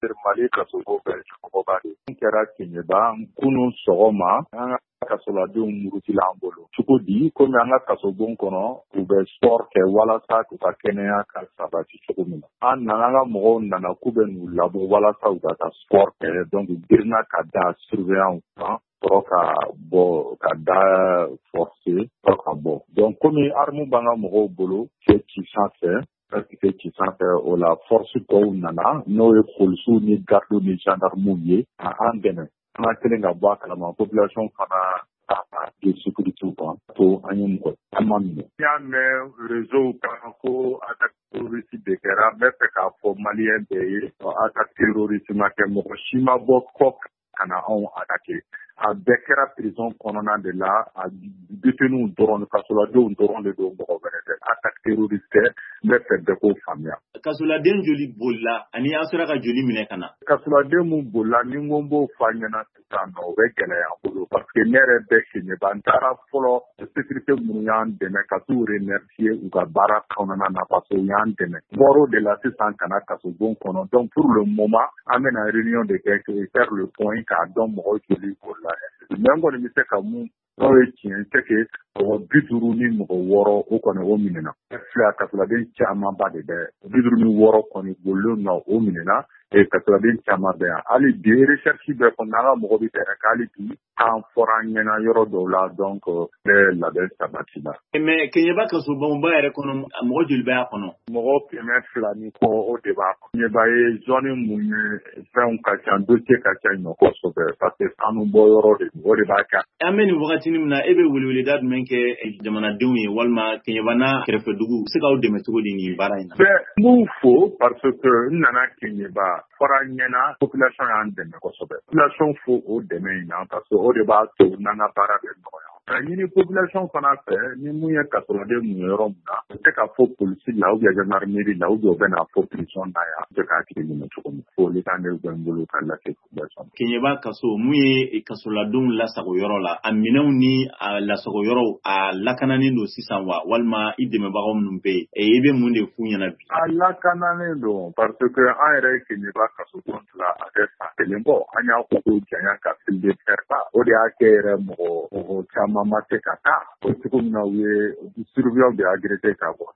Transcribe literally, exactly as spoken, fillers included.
Mali kasogo bɛ cɛkɔrɔba de kɛra Keɲeba kunu sɔgɔma an ka kasoladenw murutila an bolo cogo di komi an ka kasobon kɔnɔ u bɛ sport kɛ walasa k'u ka kɛnɛya ka sabati cogo min na an nana an ka mɔgɔw nana k'u bɛ n'u labɔ walasa u ka taa sport kɛ donc u girinna ka da surveillant kan sɔrɔ ka bɔ ka da forcer sɔrɔ ka bɔ donc komi arme b'an ka mɔgɔw bolo cɛ ci sanfɛ Kite ci sanfɛ o la force tɔw nana n'o ye polisiw ni gardiw ni gendarmew ye an dɛmɛ an ka kelen ka bɔ a kalama population fana ka de sécurité kan to an ye mɔgɔ caman minɛ. N y'a mɛn réseau kan ko attaque terroriste de kɛra n bɛ fɛ k'a fɔ maliyɛn bɛɛ ye attaque terroriste ma kɛ mɔgɔ si ma bɔ kɔ ka na anw attaquer a bɛɛ kɛra prison kɔnɔna de la a détenus dɔrɔn kasoladenw dɔrɔn de don mɔgɔ wɛrɛ tɛ attaque terroriste n bɛ fɛ bɛɛ k'o faamuya. Kasoladen joli bolila ani an sera ka joli minɛ ka na. Kasoladen mun bolila ni n ko n b'o f'a ɲɛna sisan nɔ o bɛ gɛlɛya an bolo parce que ne yɛrɛ bɛ Keɲeba n taara fɔlɔ sécurité minnu y'an dɛmɛ ka t'u remercier u ka baara kɔnɔna na parce que u y'an dɛmɛ n bɔr'o de la sisan ka na kasobon kɔnɔ donc pour le moment an bɛna réunion de kɛ faire le point k'a dɔn mɔgɔ joli bolila mais n kɔni bɛ se ka mun n'o ye tiɲɛ c'est que mɔgɔ bi duuru ni mɔgɔ wɔɔrɔ o kɔni o minɛna filɛ kasoladen camanba de bɛ bi duuru ni wɔɔrɔ kɔni bolilen na o minɛna et kasoladen caman bɛ yan hali bi recherche bɛɛ kɔnɔ an ka mɔgɔ bɛ fɛ hali bi an fɔra an ɲɛna yɔrɔ dɔw la donc bɛ labɛn sabati la. mais Keɲeba kasobonba yɛrɛ kɔnɔ mɔgɔ joli b'a kɔnɔ. mɔgɔ kɛmɛ fila ni kɔ o de b'a kɔnɔ. Keɲeba ye zone mun ye fɛnw ka ca dossier ka ca ɲɔ kosɛbɛ parce que sanu bɔ yɔrɔ de o de b'a kan. an bɛ nin wagati min na e bɛ weleweleda jumɛn kɛ jamanadenw ye walima Keɲeba n'a kɛrɛfɛdugu se k'aw dɛmɛ cogo di nin baara in na. bɛɛ n b'u fo parce que n nana Keɲeba fɔra ɲɛna population y'an dɛmɛ kosɛbɛ population fo o dɛmɛ in na parce que o de b'a to n'an ka baara bɛ nɔgɔya. ka ɲini population fana fɛ ni mun ye kasoladen mun ye yɔrɔ min na o tɛ ka fɔ polisi la ou bien gendarmerie la ou bien o bɛ n'a fɔ prison na yan o tɛ k'a tigi minɛ cogo min fo l'état de bɛ n bolo ka lase population. Keɲeba kaso mun ye kasoladenw lasago yɔrɔ la a minɛnw ni a lasago yɔrɔw a lakananen don sisan wa walima i dɛmɛbagaw minnu bɛ yen i bɛ mun de f'u ɲɛna bi. a lakananen don parce que an yɛrɛ ye Keɲeba kasodon fila a kɛ san kelen bɔ an y'a fɔ ko janya ka fil de fer ba o de y'a kɛ yɛrɛ mɔgɔ mɔgɔ caman ma se ka taa o cogo min na u ye surveillant de agressé ka bɔ